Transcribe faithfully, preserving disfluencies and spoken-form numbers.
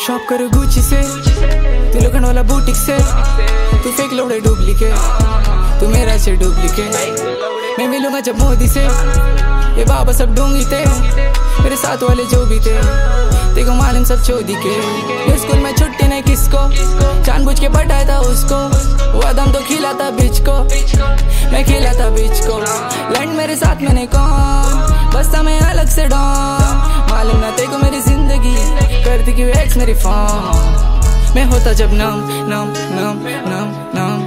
Shop करो Gucci से, तू लोखंड वाला बुटीक से, तू फेक लोड़े डुप्लीकेट, तू मेरा से डुप्लीकेट। मैं मिलूंगा जब मोदी से, ये बाबा सब ढोंगी थे, मेरे साथ वाले जो भी थे, तेको मालूम सब चोदी के। स्कूल में छुट्टी नहीं किसको, जानबूझ के पटाया था उसको, वो आदम तो खिलाता बीच को, मैं खिलाता बीच को। लैंड मेरे साथ मैंने कौन, बस मैं अलग से डॉन, मालूम ना तेको मेरी जिंदगी करती क्यों एक्स मेरी फॉर्म। मैं होता जब नाम नाम नाम नाम नाम